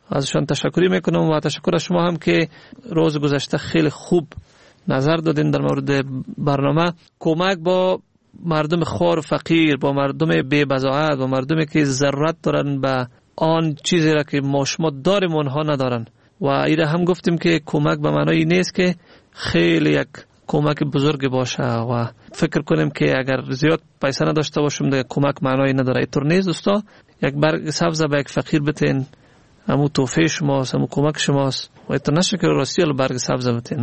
ازشان تشکری میکنم و تشکر از شما هم که روز گذشته خیلی خوب نظر دادین در مورد برنامه. کمک با مردم خوار و فقیر، با مردم بی بضاعت، با مردمی که ضرورت دارن به آن چیزی را که ما شما داریم اونها ندارن. و ایره هم گفتیم که کمک به معنای نیست که خیلی یک کمک بزرگ باشه و فکر کنیم که اگر زیاد پیسه نداشته باشیم دیگه کمک معنایی نداره. اینطور نیست دوستا. یک برگ سبز به یک فقیر بتین، همون توفیق شماست، همون کمک شماست. و اینطور نشه که راستی برگ سبز بتین.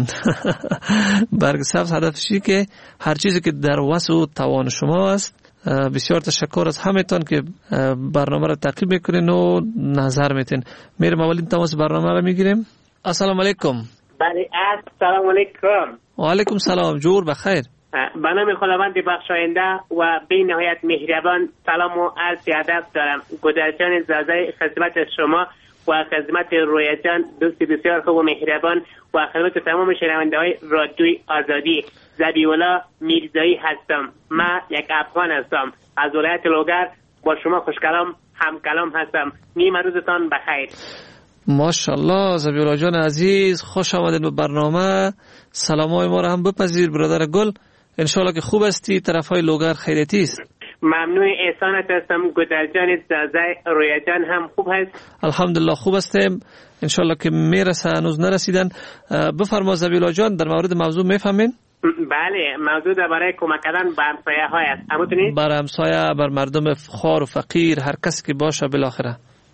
برگ سبز هدفشی که هر چیزی که در وسع و توان شما است. بسیار تشکر از همتون که برنامه را تعقیب میکنین و نظر میتین. میرم اولین تماس برنامه را میگیریم. السلام علیکم. بله السلام علیکم. و علیکم سلام. جور بخیر. به نام خداوند بخشاینده و بی نهایت مهربان سلام و عرض ادب دارم. گودرجان زازای خدمت شما و خدمت رویا جان دوست بسیار خوب و مهربان و خدمت تمام شنونده های رادیوی آزادی. ذبیح‌الله میرزایی هستم. من یک افغان هستم از ولایت لوگر. با شما خوشکلام همکلام هستم. نیمه روزتان بخیر. ماشاءالله ذبیح‌الله جان عزیز، خوش آمدید به برنامه. سلامای ما را هم بپذیر برادر گل. انشالله که خوب هستی. طرفای لوگر خیریتی است. ممنون احسانت هستم. گودرجان زازای رویا جان هم خوب هست؟ الحمدلله خوب هستیم. انشالله که میرسه، هنوز نرسیدن. بفرما ذبیح‌الله جان در مورد موضوع میفهمین؟ بله، موضوع درباره کمک کردن به همسایه های است. همونطوری؟ بر همسایه، بر مردم خوار و فقیر، هر کسی که باشه بالاخره.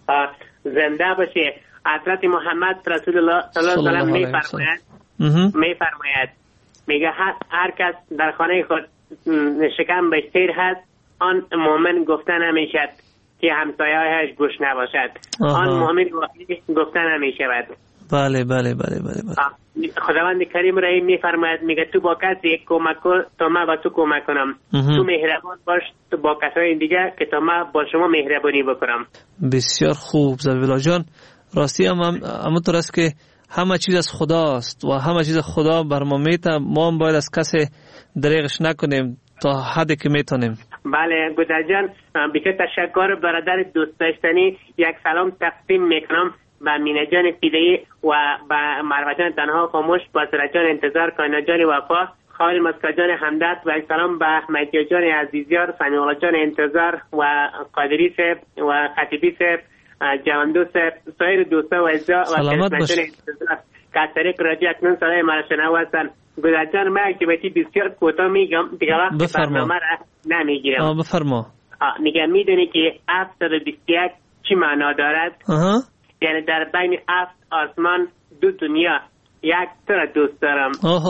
زنده باشه. حضرت محمد رسول الله صلی الله علیه و سلم میفرماید میگه هر کس در خانه خود شکم به سیر هست آن مؤمن گفته نمیشد که همسایه‌اش گوش نباشد. آن مؤمن گفته نمیشود. بله بله بله بله. خداوند کریم رحیم میفرماید میگه تو با کسی کمک کن تا من با تو کمک کنم. تو مهربان باش تو با کسای دیگه که تا من با شما مهربانی بکنم. بسیار خوب ذبیح‌الله جان. راستی همونطور است که همه چیز از خداست و همه چیز خدا بر ما میته. ما هم باید از کسی دریغش نکنیم تا حدی که میتونیم. بله گودرجان، بسیار تشکر برادر دوست داشتنی. یک سلام تقدیم میکنم به مینه جان فیدایی و به مروه جان تنها خاموش، با سرت جان انتظار، کائنات جان وفا، خال مسکا جان همدرد و یک سلام به احمدی جان عزیزیار، سمیع الله جان انتظار و قادری صاحب و خطیبی صاحب، جواندو صاحب، سایر دوستا و اعزا و سلامت باش. که از طریق رادیو اکنون صدای مرا شنو هستن. گودرجان من اکتیویتی بسیار کوتاه میگم دیگه وقت برنامه را نمیگیرم. بفرما. میگم میدونی که 721 چی معنا دارد؟ یعنی در بین 7 آسمان 2 دنیا یک تو را دوست دارم.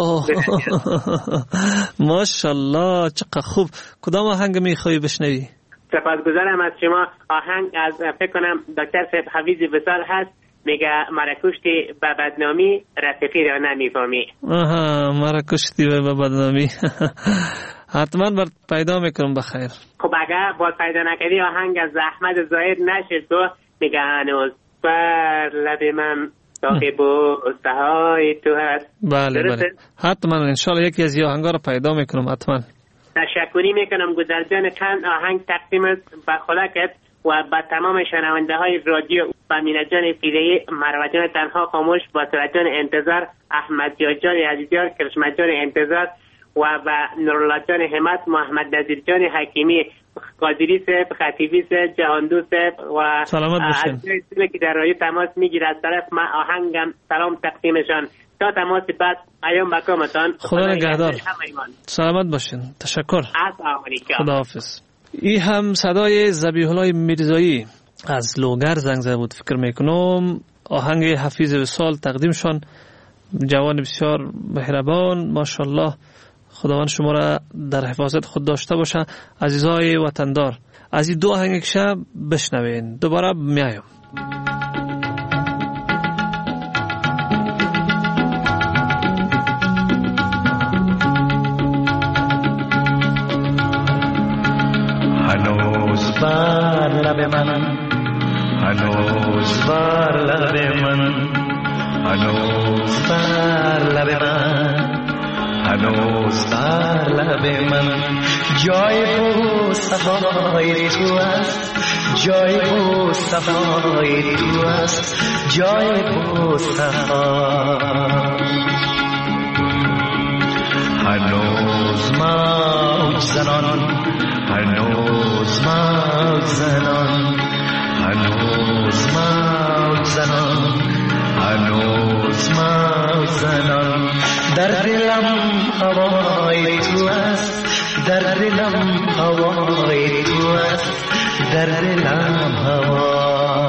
ماشاءالله چقدر خوب. کدام آهنگ میخوایی بشنوی؟ سپاسگزارم از شما. آهنگ از فکر کنم دکتر صاحب حفیظ وصال هست. میگه مرا کشتی به بدنامی رفیقی را نمیفهمی. مرا کشتی به بدنامی. حتما بر پیدا میکنم بخیر. خب اگر باز پیدا نکردی آهنگ از احمد ظاهر نشد تو میگه هنوز بر لب من صاحب و استهای تو هست. بله بله حتما انشالله یکی از این آهنگا رو پیدا میکنم. حتما تشکری میکنم. گودرجان چند آهنگ تقدیم به خدا کرد و به تمام شنونده های رادیو، با مینه جان فیدایی، مروه جان تنها خاموش، با سرت جان انتظار، احمد جان عزیزیار، کرشمت جان انتظار و به نورالله جان همت، محمد نظیر جان حکیمی، قادری صاحب، خطیبی صاحب، جهاندو صاحب و سلامت باشین. از که در رادیو تماس میگیره از طرف من آهنگم سلام تقدیمشان. تا تماس بعد ایام بکامتان. خدا نگهدار. سلامت باشین. تشکر. السلام علیکم. خداحافظ. این هم صدای ذبیح‌الله میرزایی از لوگر زنگ زده بود. فکر میکنم آهنگ حفیظ وصال تقدیمشان. جوان بسیار مهربان ماشاءالله. خداوند شما را در حفاظت خود داشته باشه. عزیزای وطندار، از این 2 آهنگ که شب بشنوین. دوباره میایم. هنوز بر لب من، هنوز بر لب من، هنوز بر لب من، هنوز بر لب من جای و صفای تو است، جای بوسه‌های تو است جای بوسه‌ها هنوز موج زنان هنوز موج زنان هنوز موج زنان هنوز موج زنان در دلم هوای تو است در دلم هوای تو است در دلم هوا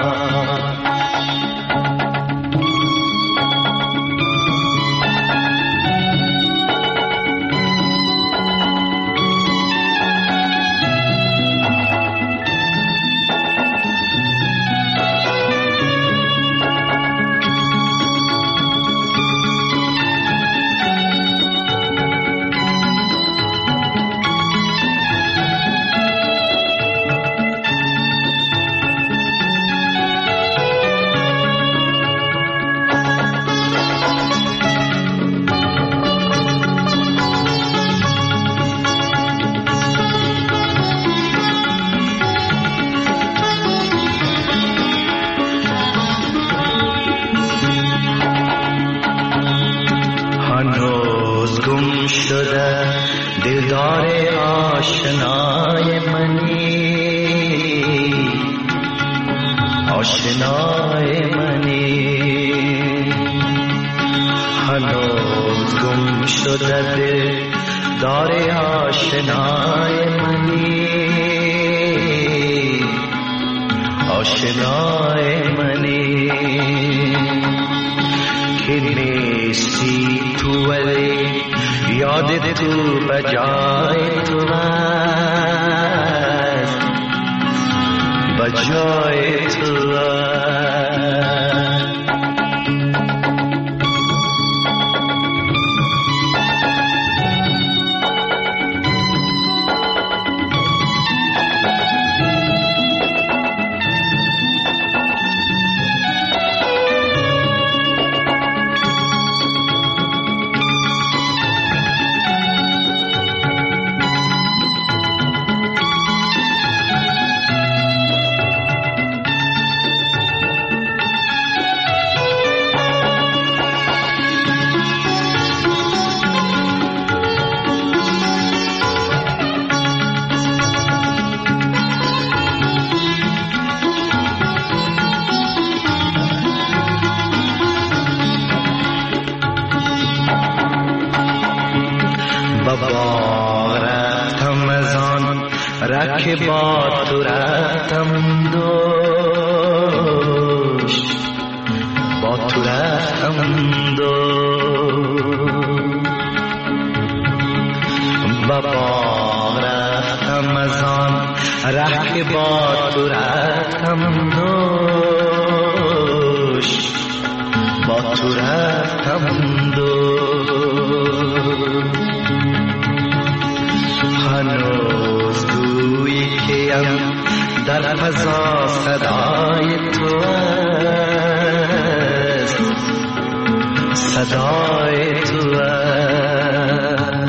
دلدار آشنای منی آشنای منی هنوز گم شده دلدار آشنای منی آشنای منی که نیستی تو ولی یاد تو بجای تو است بجای تو است که با تو رفتم دوش با تو رفتم دوش و با رفتم از آن ره که با تو رفتم دوش با تو رفتم دوش هنوز گویی کیم در فضا صدای تو است صدای تو است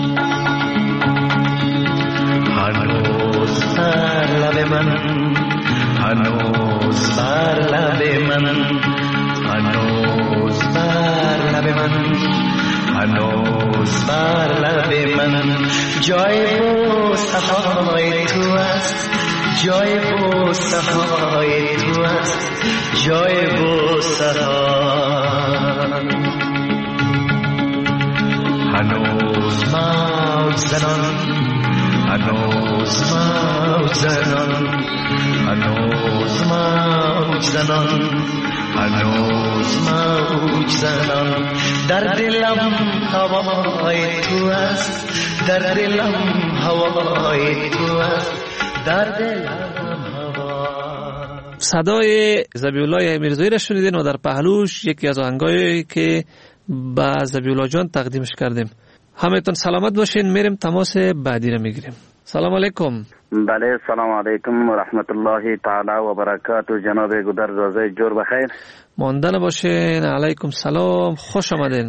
هنوز بر لب من هنوز بر لب من هنوز بر لب من هنوز بر لب من جای بوسه‌های تو است جای بوسه‌های تو است جای بوسه‌ها هنوز موج زنان هنوز موج زنان هنوز موج زنان هنوز موج زنان در دلم هوای تو است در دلم هوای تو است در دلم هوا. صدای ذبیحالله امیرزایی را شنیدین و در پهلوش یکی از آهنگایی که با ذبیحالله جان تقدیمش کردیم. همتون سلامت باشین. میریم تماس بعدی را میگیریم. سلام علیکم. بله سلام علیکم و رحمت الله تعالی و برکاته. جناب گودرز روزه جور بخیر. ماندن باشین. علیکم سلام. خوش آمدین.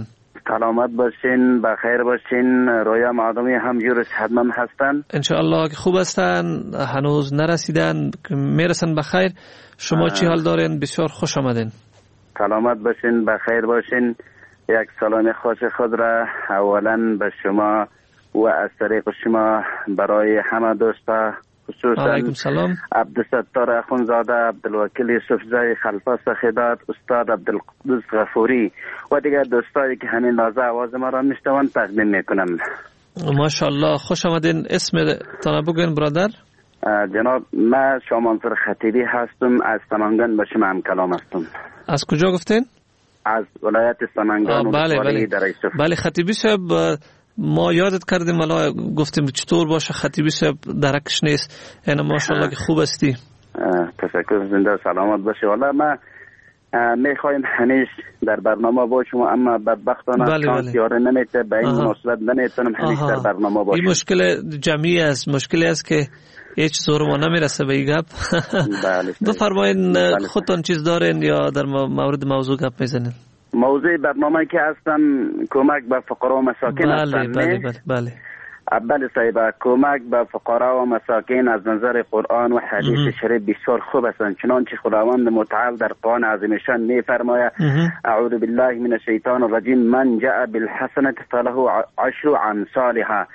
سلامت باشین، بخیر باشین. رویا معدومی همجور صحتمند هستن انشاءالله که خوب هستن، هنوز نرسیدن، میرسن بخیر. شما چی حال دارین؟ بسیار خوش آمدین. سلامت باشین، بخیر باشین. یک سلام خاص خود را اولا به شما و از طریق شما برای همه دوستا، خصوصا عبدالستار اخونزاده، عبدالوکیل یوسفزای، خلفا سخیدات، استاد عبدالقدوس غفوری و دیگر دوستایی که همین لحظه آواز ما را میشنوند تقدیم میکنم. ماشاءالله، خوش آمدین. اسم تان بگوین برادر. جناب من شاه منصور خطیبی هستم، از سمنگان به شما هم کلام هستم. از کجا گفتین؟ از ولایت سمنگان. بله خطیبی صاحب، ما یادت کردیم ولی گفتیم چطور باشه خطیبی صاحب درکش نیست. یعنی ماشاءالله که خوب هستی. تشکر، زنده سلامت باشه. والا ما میخوایم همیشه در برنامه باشیم اما بدبختانه شانس یاره نمیته، به این مناسبت نمیتونم همیشه در برنامه باشیم. این مشکل جمعی است، مشکلی است که هیچ زور ما نمیرسه به این گپ. بفرمایید خودتون چیز دارین یا در مورد موضوع گپ میزنین؟ موضوع برنامه که هستم کمک به فقرا و مساکین هستم. بله بله صاحب، کمک به فقرا و مساکین از نظر قرآن و حدیث شریف بسیار خوب هستند، چنانچه خداوند متعال در قرآن عظیمشان میفرماید اعوذ بالله من الشیطان الرجیم من جاء بالحسنة فله عشر امثالها.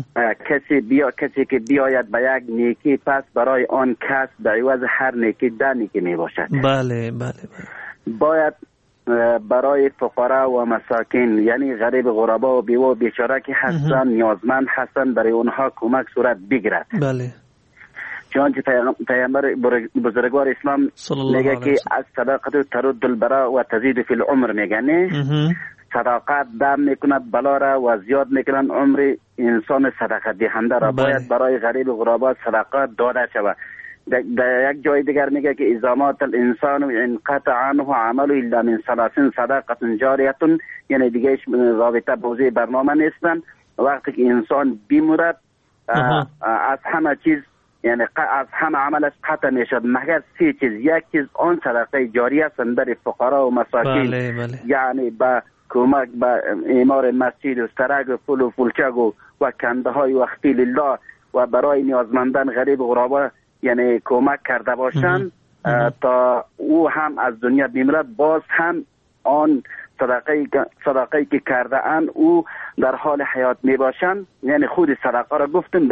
کسی که بیاید به یک نیکی پس برای آن کس به عوض هر نیکی 10 نیکی میباشد. بله باید برای فقرا و مساکین یعنی غریب، غربا و بیوه و بیچاره که هستن نیازمند هستن برای اونها کمک صورت بگیرد. بله. چنانچه پیامبر بزرگوار اسلام میگه که از صداقت ترد البلا و تزید فی العمر، میگه صداقت دم میکند بلا را و زیاد میکنند عمر انسان صدقه دهنده را. باید برای غریب و غربا صدقات داده شود. در یک جای دیگر میگه که اذا مات الانسان انقطع عنه عمله الا من 30 صدقه جاریه، یعنی دیگه رابطه بوزی برنامه نیستن. وقتی که انسان بیمورد از همه چیز یعنی از همه عملش قطع میشد مگر 3 چیز. یک چیز آن صدقه جاریه است برای فقرا و مساکین. بله. یعنی با کمک به اعمار مسجد و سرگ و پل و پلچک و کنده های وقتی لله و برای نیازمندان غریب و غربا یعنی کمک کرده باشند تا او هم از دنیا بیمرد، باز هم آن صدقه که کرده اند او در حال حیات می باشند. یعنی خود صدقه را گفتم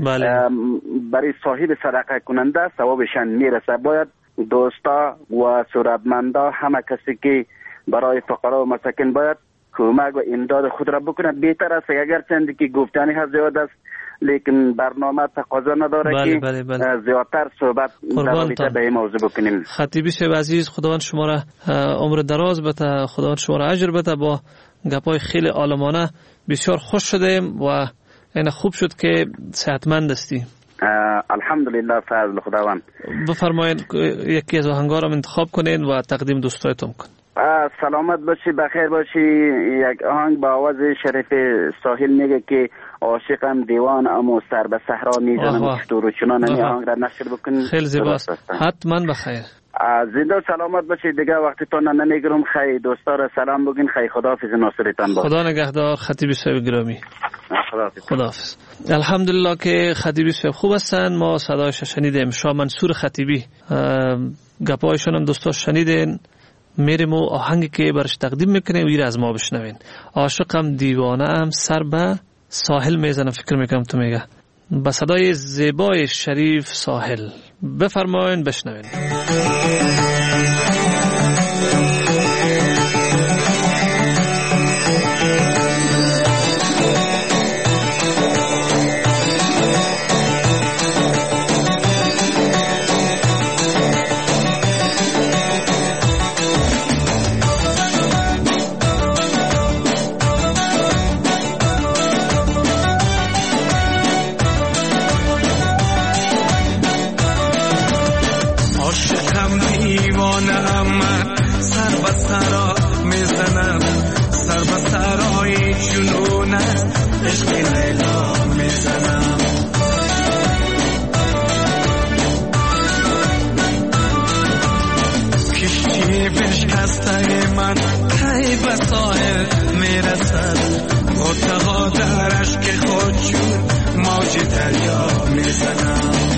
برای صاحب صدقه کننده ثوابشان میرسه. باید دوستا و ثروتمندا همه کسی که برای فقرا و مساکین باید کمک و امداد خود را بکنند. بهتر است اگر چندی که گفتنی ها زیاد است لیکن برنامه تقاضا نداره که زیادتر صحبت در رابطه به این موضوع بکنیم. خطیبی صاحب عزیز، خداوند شما را عمر دراز بده، خداوند شما را اجر بده. با گپای خیلی عالمانه بسیار خوش شدیم و این خوب شد که صحتمند هستی. الحمدلله، فضل خداوند. بفرمایید یکی از آهنگا را انتخاب کنین و تقدیم دوستایتون کن. سلامت باشی، بخیر باشی. یک آهنگ با آواز شریف ساحل میگه که عاشقم دیوان اما سر به صحرا میزنم چطور و چنان. این آهنگ را نشر بکنید. خیلی زیباست. حتما بخیر. زنده سلامت باشی. دیگه وقتتون نمیگیرم. خیلی دوستا را سلام بگین. خیلی خداحافظ، ناصرتان باش. خدا نگهدار خطیبی صاحب گرامی. خداحافظ. الحمدلله که خطیبی صاحب خوب هستن. ما صدایش شنیدیم، شاه منصور خطیبی. گپایشون هم دوستا شنیدین. میریم و آهنگی که برش تقدیم میکنیم ویر از ما بشنوین. عاشقم دیوانه ام سر به ساحل میزنم. فکر میکنم تو میگه با صدای زیبای شریف ساحل. بفرمایین بشنوین. عاشقم بشکسته من کی به ساحل میرسد غوطه‌ها در اشک خود چون موج دریا میزنم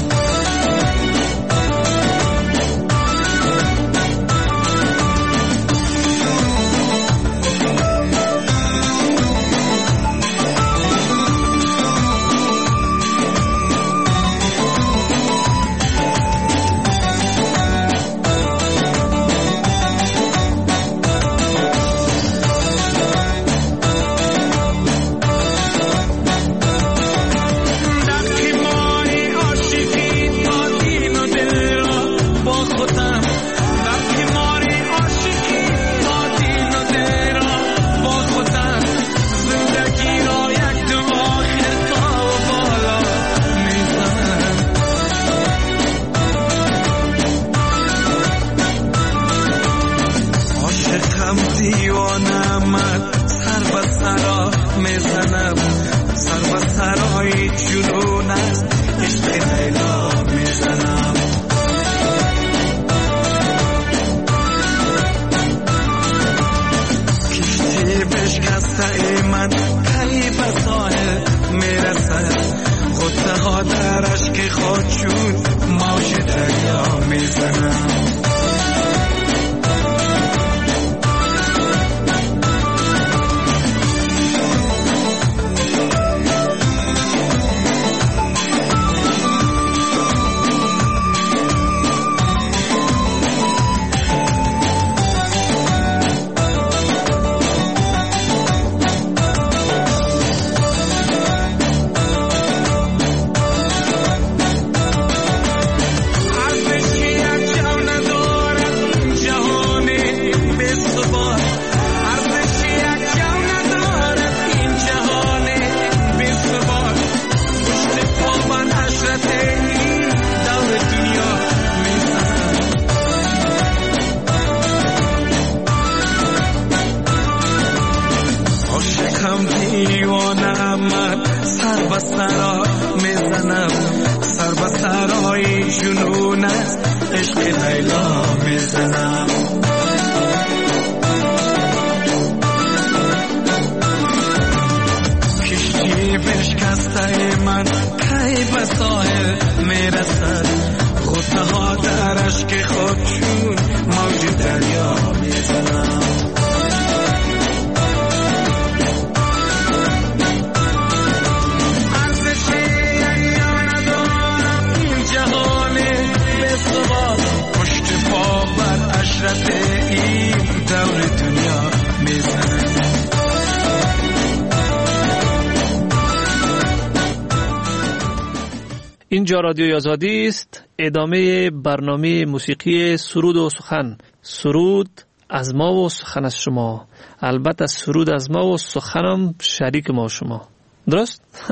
اینجا رادیوی آزادی است. ادامه برنامه موسیقی سرود و سخن. سرود از ما و سخن از شما. البته سرود از ما و سخنم شریک ما و شما. درست؟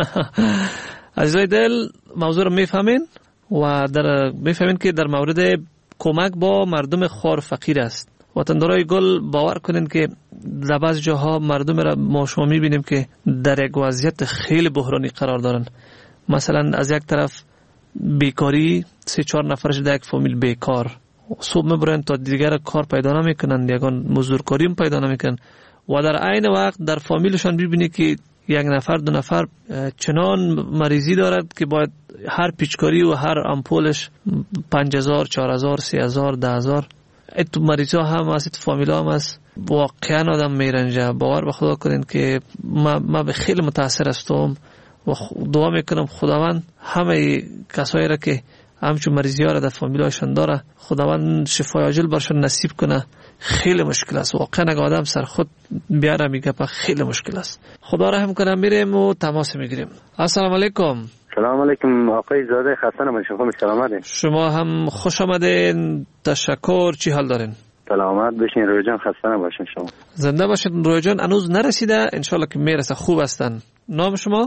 عزیزای دل موضوع رو میفهمین و میفهمین که در مورد کمک با مردم خوار فقیر است. وطندارای گل باور کنین که در بعض جاها مردم را ما شما میبینیم که در یک وضعیت خیلی بحرانی قرار دارن. مثلا از یک طرف بیکاری 3-4 نفرش در یک فامیل بیکار، صبح میبرن تا دیگر کار پیدا نمیکنن، یگان مزدورکاری هم پیدا نمیکنن و در عین وقت در فامیلشان ببینی که یک نفر 2 نفر چنان مریضی دارد که باید هر پیچکاری و هر امپولش 5000 4000 3000 10000. اتو مریض ها هم از فامیل هم از واقعا آدم میرنجه. باور به خدا کنین که ما به خیلی متاثر هستم و دعا میکنم خداوند همه کسایی را که همچون مریضی ها را در فامیل هاشون داره خداوند شفای عاجل برشون نصیب کنه. خیلی مشکل است واقعا، اگه آدم سر خود بیاره میگه خیلی مشکل است. خدا رحم کنه. میریم و تماس میگیریم. السلام علیکم. سلام علیکم آقای زاده، خسته نباشین. خوب سلامت. شما هم خوش آمدین. تشکر. چی حال دارین؟ سلامت باشین روی جان، خسته نباشین. شما زنده باشین. روی جان هنوز نرسیده، انشالله که میرسه. خوب هستن؟ نام شما؟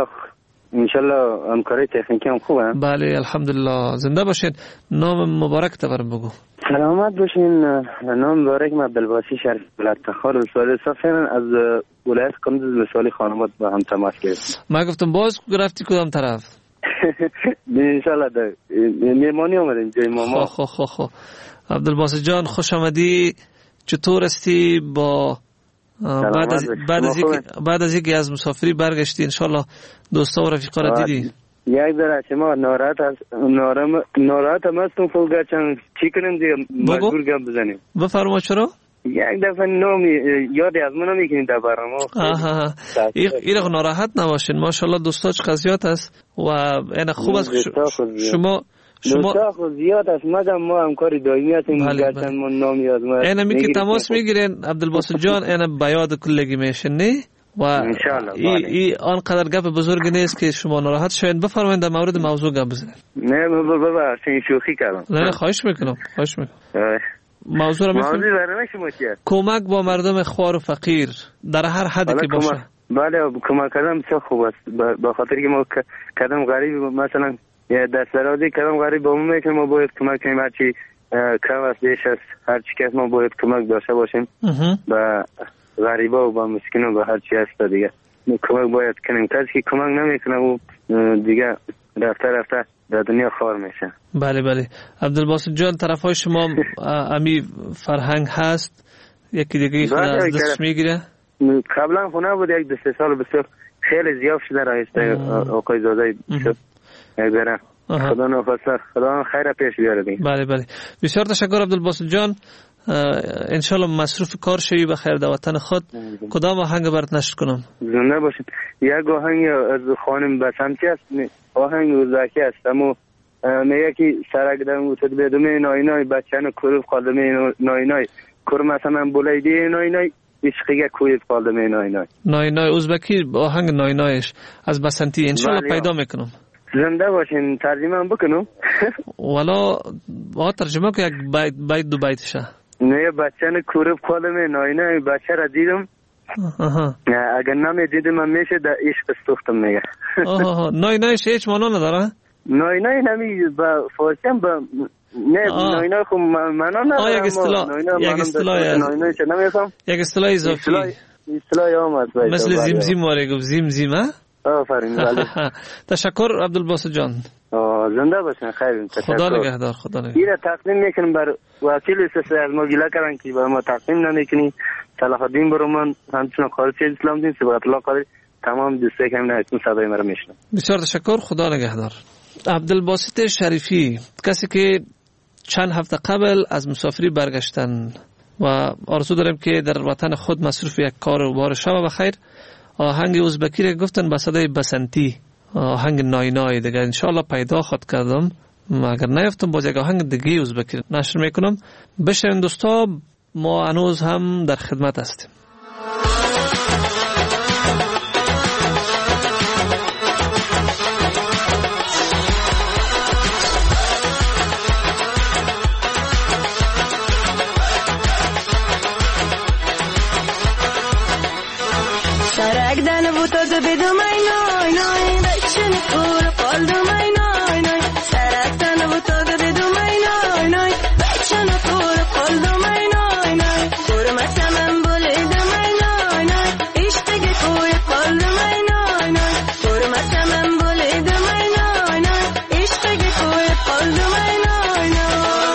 انشالله همکاری تکنیکی هم خوبه. بله الحمدلله. زنده باشین. نام مبارک تبرم بگو. سلامت باشین. نام مبارک من عبدالباسی شریف بلدتخار و سوال صافیان از ولایت کندوز به سوالی خانمات با هم تماس گرفتم. ما گفتم باز رفتی کدام طرف؟ انشالله در میمانی اومدیم جای ماما. خو عبدالباسی جان خوش آمدی. چطور استی با بعد از اینکه از مسافری برگشتی انشالله دوستا و رفیقا را دیدی؟ یک در شما ناراحت هم هستم فوقا چی کنیم دیگه مجبور گپ بزنیم. بفرما چرا؟ یک دفعه نامی یادی از من نمیکنید در برنامه. آها ایره ناراحت نباشین ماشاءالله دوستا چه قضیات است و این خوب است شما دوستا زیاد است مگم ما همکاری دائمی هستیم گرچند ما نامی از ما اینا می که تماس میگیرین عبدالباسط جان اینا بیاد کلگی میشن نه و این آنقدر گپ بزرگ نیست که شما ناراحت شوین. بفرمایید در مورد موضوع گپ بزنید. نه بابا این شوخی کردم. نه خواهش میکنم موضوع را میفهمید؟ کمک با مردم خوار و فقیر در هر حدی که باشه. بله کمک کردن بسیار خوب است به خاطر که ما کدام غریب مثلا دسترازی کدام غریب با ما میکنه ما باید کمک کنیم هرچی کم است بیش است هرچی کس ما باید کمک داشته باشیم به غریبا و به مسکین و به هرچی هست دیگه کمک باید کنیم. کسی که کمک نمیکنه او دیگه رفته در دنیا خوار میشه. بله عبدالباسط جان طرفای شما امی فرهنگ هست یکی دیگه خود از دستش میگیره؟ قبلا خونه بود یک 2-3 سال بسیار خیلی زیاد شده رایسته آقای زاده بسیار یک بره خدا نفسر خدا خیر پیش بیاره دیگه. بله بسیار تشکر عبدالباسط جان انشالله مصروف کار شوی به خیر در وطن خود. کدام آهنگ برات نشر کنم؟ زنده باشید. یک آهنگ از خانم بسنتی است آهنگ روزکی است اما میگه که سرک دم وسط بدومه ناینای بچه‌ن کروف قالمه ناینای کرم مثلا بولیدی ناینای عشقیه کویف قالمه ناینای ازبکی آهنگ ناینایش از بسنتی انشالله پیدا میکنم. زنده باشین ترجمه هم بکنم والا ترجمه که یک بیت دو بیتشه نه بچه‌ن کروف قالمه ناینای بچه را دیدم اگر نمیدیدم من میشه در عشق سوختم میگه. ناینایش هیچ معنا نداره؟ ناینای نمی با فارسی هم با نه ناینای خب معنا نداره. یک اصطلاح اضافی مثل زمزم واره گفت زمزمه. آفرین بله. تشکر عبدالباسط جان. زنده باشین خیر. خدا نگهدار. این تقدیم میکنم بر وکیل سیاسی از ما گله کردن که با ما تقدیم نمیکنی صلاح الدین برمان همچنان خارجی اسلام دین سبحان الله قادر تمام دوستایی که همین اکنون صدای مرا میشنن. بسیار تشکر خدا نگهدار. عبدالباسط شریفی کسی که چند هفته قبل از مسافری برگشتن و آرزو داریم که در وطن خود مصروف یک کار و بار شب بخیر. آهنگ ازبکی را گفتن با صدای بسنتی آهنگ ناینای دیگه انشالله پیدا خود کردم اگر نیفتم باز یک آهنگ دیگه ازبکی نشر میکنم. بشنوین دوستا ما هنوز هم در خدمت هستیم. سرگدن بوتاز بدومای نای نای بچن پور قلدومای نای نای سرگدن بوتاز بدومای نای نای بچن پور قلدومای نای نای قرمت من بولیدومای نای نای اشتگی کوی قلدومای نای نای قرمت من بولیدومای نای نای اشتگی کوی قلدومای نای نای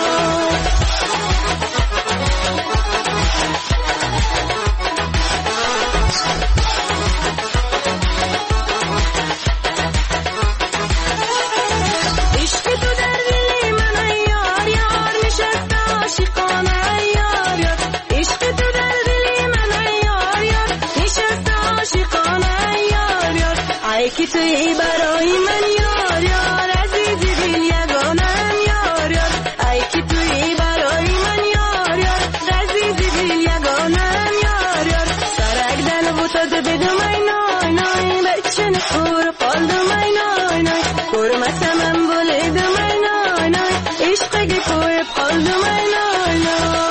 که توی برای من یار یار عزیزی دل یگانم یار یار ای که توی برای من یار یار عزیزی دل یگانم یار یار سرک دل بوتاد بدومای نای نای بچن خور قلدومای نای نای قرمت من بولیدومای نای نای عشقی کوی قلدومای نای نای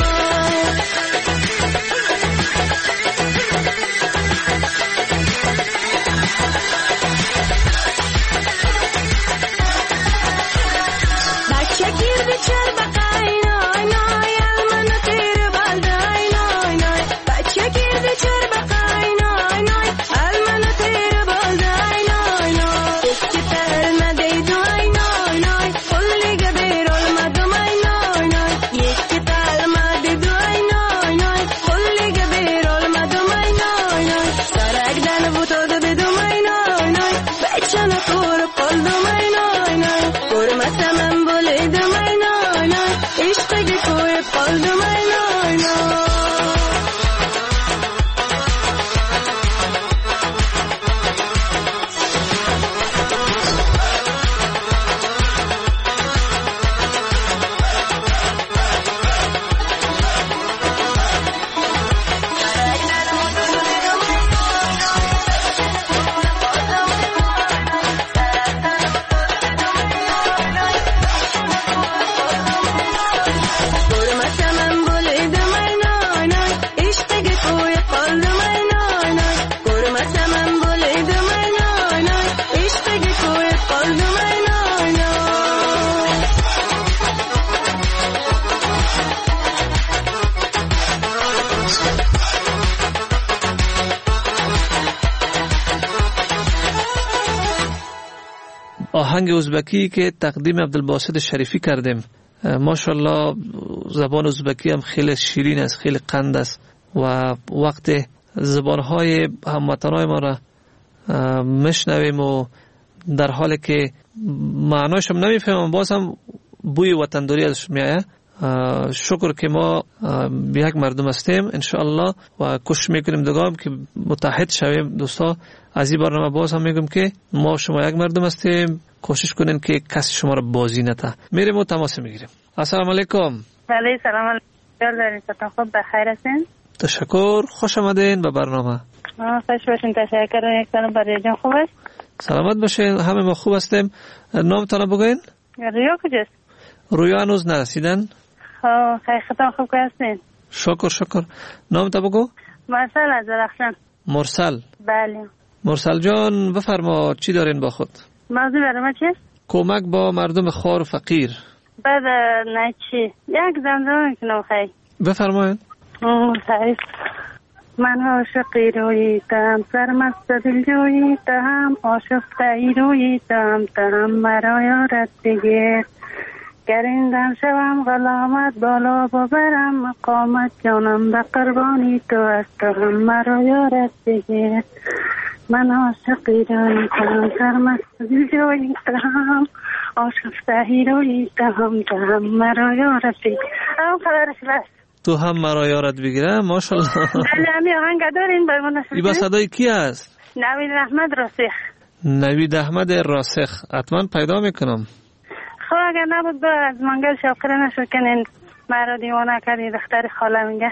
آهنگ ازبکی که تقدیم عبدالباسط شریفی کردیم، ماشاءالله زبان ازبکی هم خیلی شیرین است، خیلی قند است و وقت زبانهای هموطنهای ما را میشنویم و در حالی که معناش هم نمیفهمم باز هم بوی وطنداری ازش میآید. شکر که ما یک مردم هستیم انشاءالله و کوشش میکنیم دوگام که متحد شویم. دوستا از این برنامه باز هم میگم که ما شما یک مردم هستیم، کوشش کنین که کسی شما را بازی نده. میریم و تماس میگیریم. السلام علیکم. علیکم سلام علیکم. خوب بخیر هستین؟ تشکر، خوش آمدین به برنامه. خوش باشین. تشکر. یک سلام برای جان. خوب است؟ سلامت باشین. همه ما خوب هستیم. نامتان بگوین؟ رویا کجاست؟ رویا هنوز نرسیدن؟ خیلی خوب هستین. شکر. نامت بگو؟ مرسل از درخشان. مرسل. بله. مرسل جان بفرما چی دارین با خود؟ موضوع برنامه چیست؟ کمک با مردم خوار و فقیر. بعد نه چی؟ یک زمزمه میکنم. خیلی بفرمایید. خیلی من عاشقی رویتم، سرمست دل جویتم، آشفته رویتم، تهم مرا یارت بگیر. گریندم شوم غلامت بالا ببرم مقامت، جانم به قربانی تو است، تهم مرا یارت بگیر. من عاشقی رویتم، سرمست دل جویتم، آشفته رویتم، تهم مرا یارت بگیر. خبرش بس تو هم مرا یارت بگیره. ماشاءالله. بله همی آهنگ دارین برای من. ای با صدای کی است؟ نوید احمد راسخ. نوید احمد راسخ. حتما پیدا میکنم. خب اگر نبود با از منگل شوقی نشد کنین مرا دیوانه کردی دختر خاله میگه.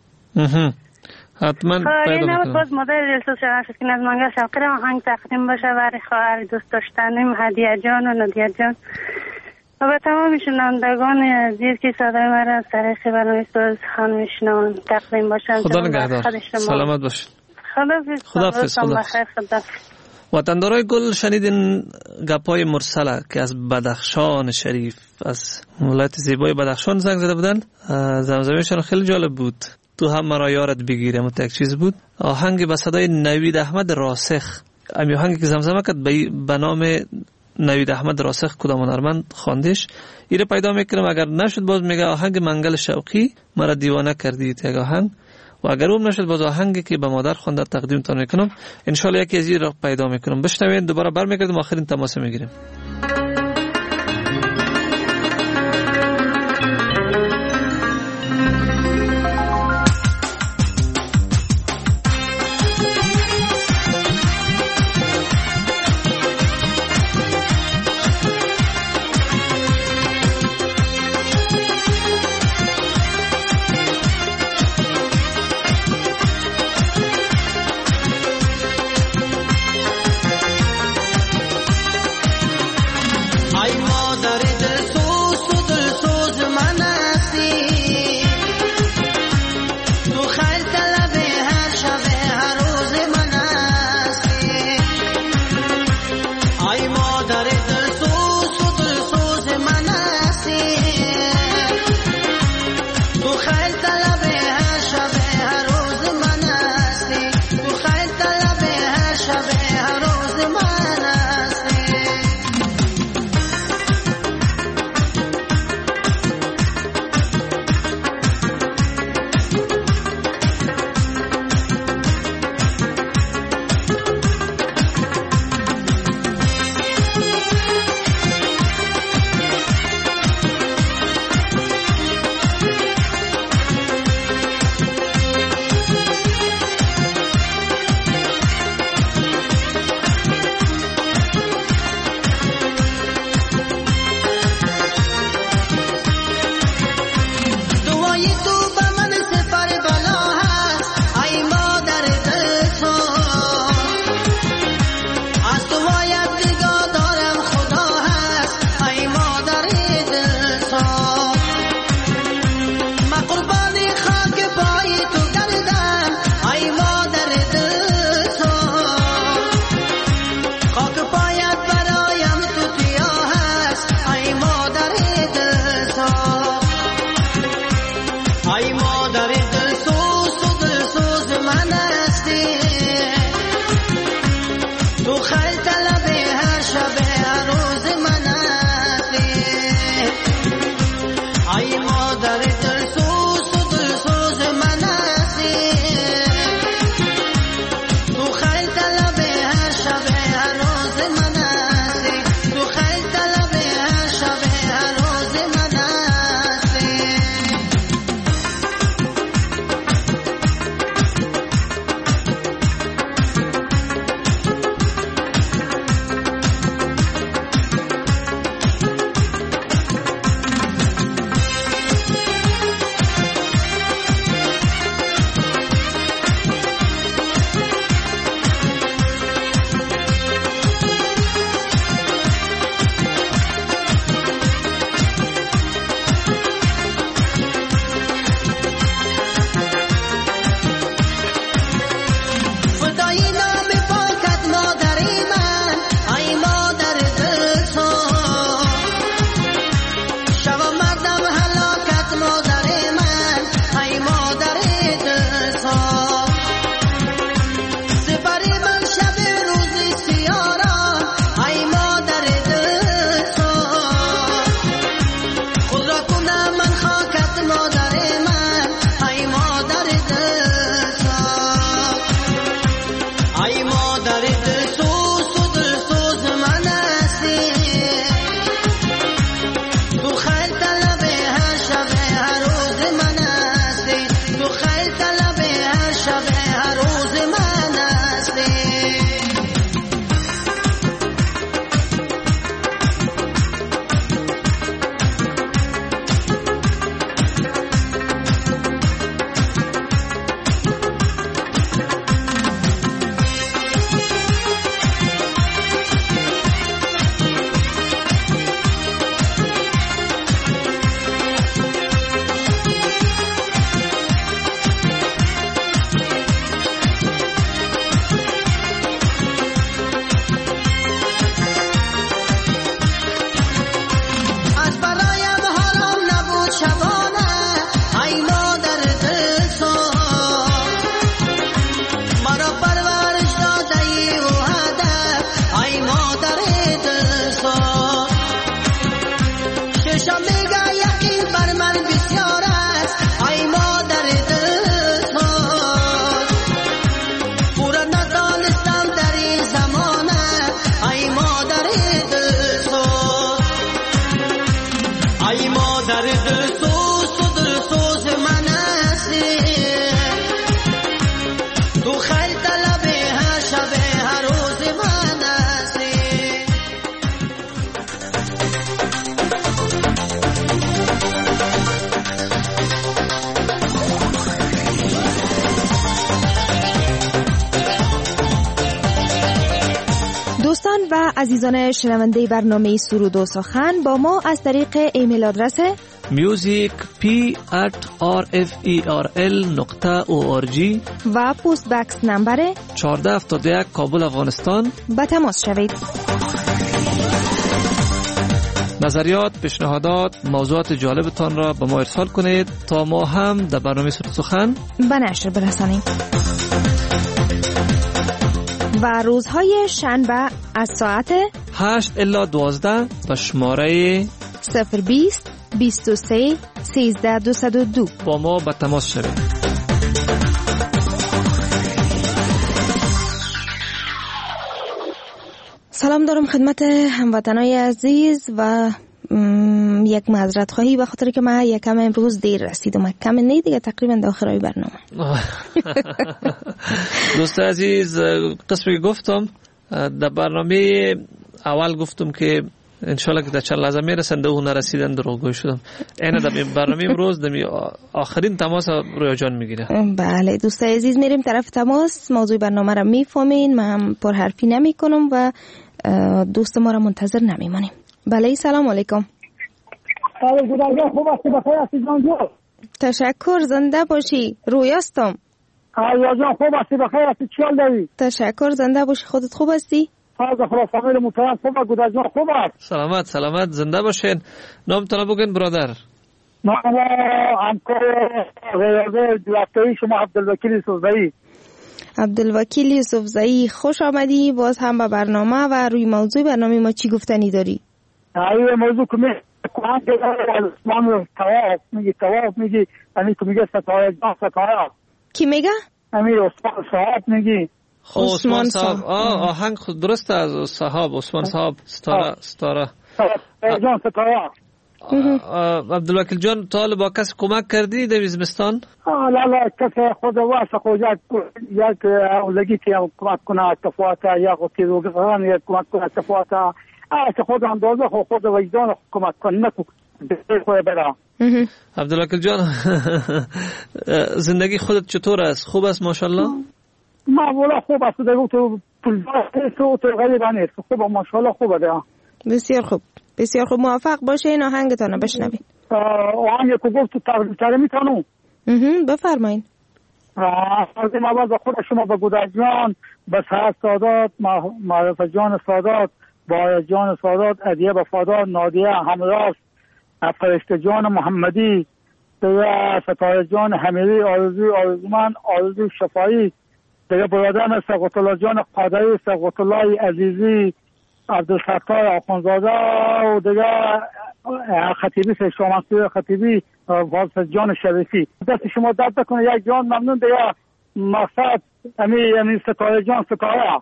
حتما پیدا نبود میکنم. باز مادر دلسوز شد که از منگل شوقی آهنگ تقدیم باشه برای خواهر دوست داشتنیم هدیه جان و ندیه جان و به تمام شنوندگان عزیز که صدای مرا از طریق برنامه سوز خان میشنون تقدیم باشم. خدا نگهدار. سلامت باشید. خداحافظ. وطندارای گل شنیدین گپای مرسله که از بدخشان شریف، از ولایت زیبای بدخشان زنگ زده بودن. زمزمه‌شان خیلی جالب بود. تو هم مرا یارت بگیره متک چیز بود. آهنگ به صدای نوید احمد راسخ. امی آهنگی که زمزمه کرد به نام نوید احمد راسخ کدام هنرمند خواندش. ایره پیدا میکنم اگر نشد باز میگه آهنگ منگل شوقی مرا دیوانه کردید یک آهنگ، و اگر اون نشد باز آهنگی که به مادر خونده تقدیمتان میکنم. ان شاء الله یکی از این را پیدا میکنم. بشنوین دوباره برمیگردیم آخرین تماس میگیریم. عزیزان شنونده برنامه سرود و سخن با ما از طریق ایمیل آدرس musicp@rferl.org و پست بکس نمبر 1471 کابل افغانستان به تماس شوید. نظریات، پیشنهادات، موضوعات جالبتان را به ما ارسال کنید تا ما هم در برنامه سرود سخن به نشر برسانیم. و روزهای شنبه از ساعت 8 الی 12 به شماره 020 23 13 202 با ما به تماس شوید. سلام دارم خدمت هموطنای عزیز و یک معذرت خواهی به خاطر که من یکم امروز دیر رسیدم. کم نه دیگه تقریبا در آخرای برنامه. دوست عزیز، قسمی گفتم در برنامه اول گفتم که انشالله که در چند لحظه میرسند و نرسیدن دروغگوی شدم. اینه در برنامه امروز در آخرین تماس رویا جان میگیره. بله دوست عزیز، میریم طرف تماس. موضوع برنامه را میفهمین، من پرحرفی نمی کنم و دوست ما را منتظر نمیمانیم. بله سلام علیکم. سلام، خوب هستی؟ بخیر هستی جان جو؟ تشکر، زنده باشی. رویاستم. آیا جان خوب هستی؟ بخیر هستی؟ چی حال داری؟ تشکر، زنده باشی. خودت خوب هستی؟ خدا فامیل محترم خوبه. گودر جان خوب است؟ سلامت زنده باشین. نامتون بگین برادر. نام همکار ریاضه دفتری شما عبدالوکیل یوسفزئی. عبدالوکیل یوسفزئی، خوش آمدی باز هم به برنامه. و روی موضوع برنامه ما چی گفتنی داری؟ این موضوع که قرآن که اسمان تواف میگی یعنی که میگه ستاره جان ستاره. کی میگه؟ امیر عثمان صاحب میگی. عثمان صاحب آهنگ خود درسته از صاحب عثمان صاحب ستاره جان ستاره. عبدالوکیل جان تا با کسی کمک کردی در زمستان؟ لا کسی خود واسه خودت یک اولگی که کمک کنه اتفاقات یا تیروگران یا کمک کنه اتفاقات که خود اندازه خود وجدان کمک کنه نکو خود برا. عبدالوکیل جان زندگی خودت چطور است؟ خوب است ماشاءالله؟ والا خوب است. دیگه تو تو غریبه نیست. خوب ماشاءالله خوبه ده. بسیار خوب موفق باشه. این آهنگتان بشنوید. آهنگ که گفت تو تقدیم میتونم بفرمایید. از این اول به خود شما به گودر جان، به سعد سادات، معرفت جان سادات، باید جان سادات، ادیه وفادار، نادیه همراز، فرشته جان محمدی، دیگه ستاره جان حمیدی، آرزومند، آرزو شفایی، دیگه برادرم سقط الله جان قادری، سقط الله عزیزی، عبدالستار آخونزاده و دیگه خطیبی شامنصور خطیبی، واسه جان شریفی. دست شما درد کنه. یک جان ممنون. دیگه مقصد امیر ستاره جان ستاره.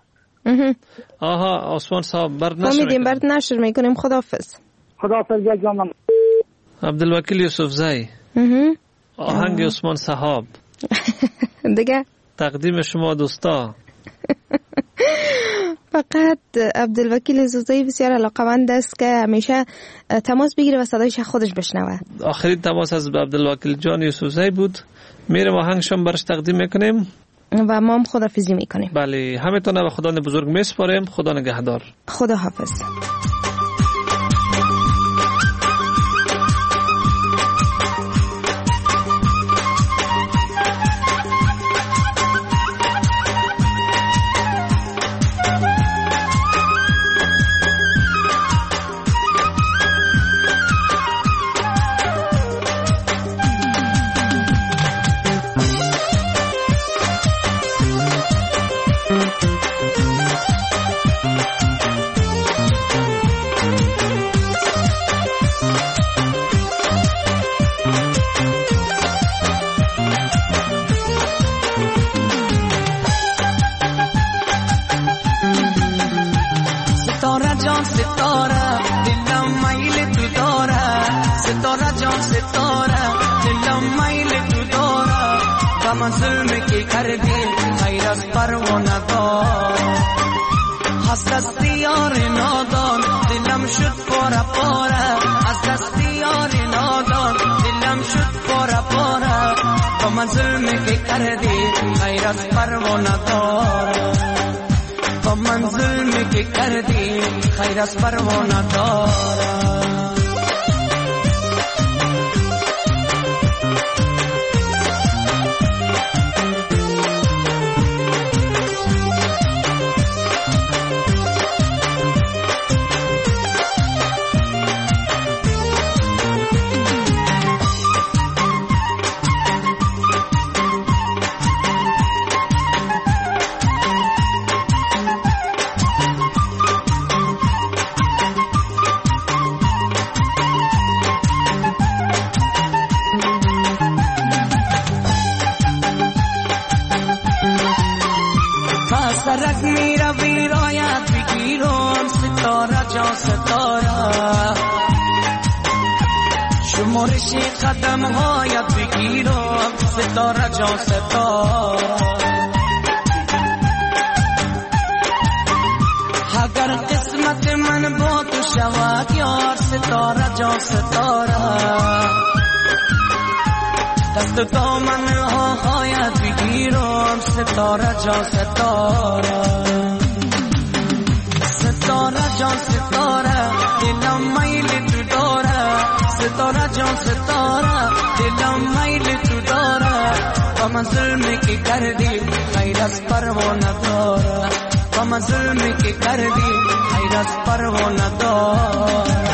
آها عثمان صاحب برد نشر میکنیم. خداحافظ یک جان ممنون. عبدالوکیل یوسفزئی، آهنگ عثمان صاحب دیگه تقدیم شما دوستا. فقط عبدالوکیل یوسفزئی بسیار علاقمند است که همیشه تماس بگیره و صدایش خودش بشنوه. آخرین تماس از عبدالوکیل جان یوسفزئی بود. میرم آهنگشم برش تقدیم میکنیم و ما هم خداحافظی میکنیم. بله، همتون به خدا بزرگ میسپاریم. خدا نگهدار. خدا حافظ. با من ظلمی که کردی خیر از پروا ندارم. سرک میره ویرایت بگیرم ستاره جان ستاره شمارش قدم هایت بگیرم ستاره جان ستاره اگر قسمت من با تو شود یار ستاره جان ستاره دست دامن هایت بگیرم ستاره جان ستاره ستاره جان ستاره دلم میل تو داره ستاره جان ستاره دلم میل تو داره با من ظلمی که کردی خیر از پروا نداره با من ظلمی که کردی خیر از پروا نداره.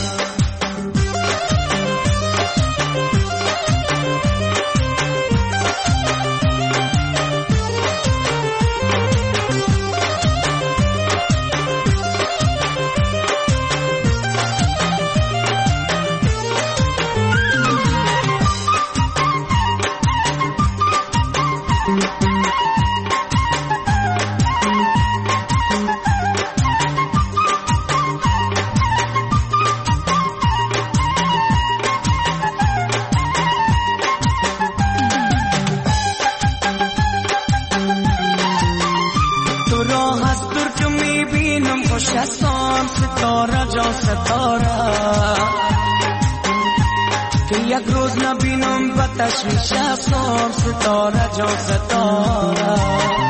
ستاره جان ستاره که یک روز نبینم به تشویش هستم ستاره جان ستاره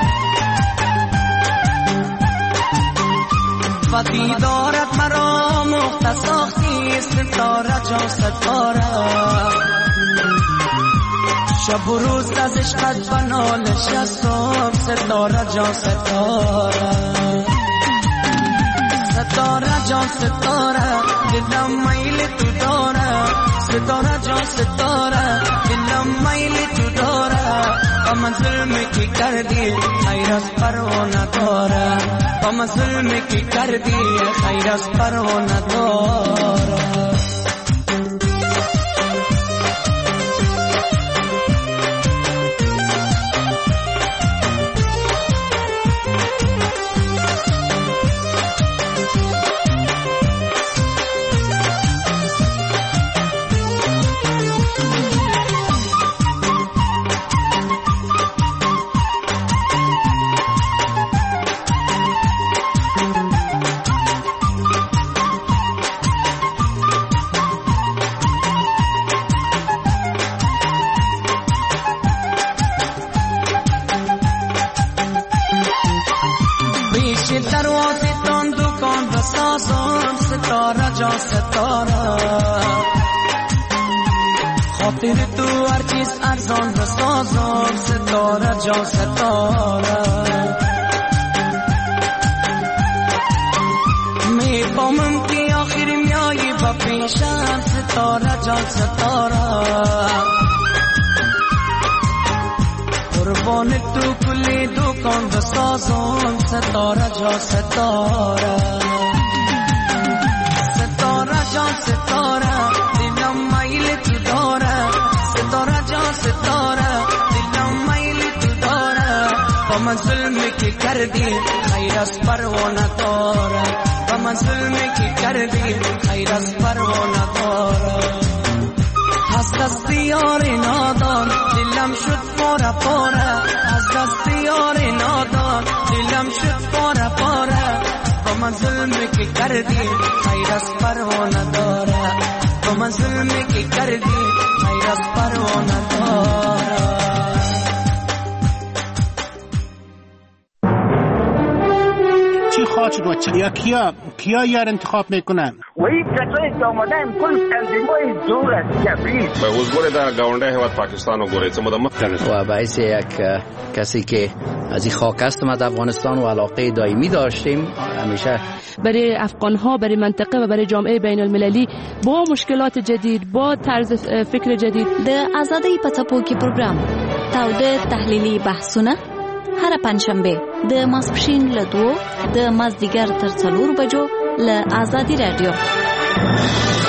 و دیدارت مرا مختصاخی ستاره جان ستاره شب و روز از عشقت به نالش هستم ستاره جان ستاره ستاره جان ستاره دلم میل تو داره ستاره جان ستاره دلم میل تو داره با من ظلمی که کردی خیر از پروا نداره با من ظلمی که کردی خیر از پروا نداره. دروازه تان دکان بسازم ستاره جان ستاره خاطر تو هر چیز ارزان بسازم ستاره جان ستاره میفهمم که آخر میایی با پیشم ستاره جان ستاره قربان تو کلی دکان بسازم ستاره جان ستاره ستاره جان ستاره دلم میل تو داره ستاره جان ستاره دلم میل تو داره با من ظلمی که کردی خیر از پروا نداره با من ظلمی که کردی خیر از پروا نداره. از دست یار نادان دلم شد پاره پاره از دست یار نادان دلم شد پاره پاره با من ظلمی که کردی خیر از پروا نداره با من ظلمی که کردی خیر از پروا نداره. انتخاب شد و یا کیا یار انتخاب میکنن و این کسایی که آمدن کل تنظیم‌های دور از جبریل به وزگوری در گاونده هیواد پاکستان و گوری چه مدام و باعث یک کسی که از این خاک است ما در افغانستان و علاقه دائمی داشتیم همیشه برای افغان‌ها، برای منطقه و برای جامعه بین المللی با مشکلات جدید، با طرز فکر جدید. د آزادۍ په څپو کې پروګرام تاوده تحلیلي بحثونه هر پنځشنبه د ماسپښین له 2 د مازدیګر تر 4 بجو له آزادي رادیو.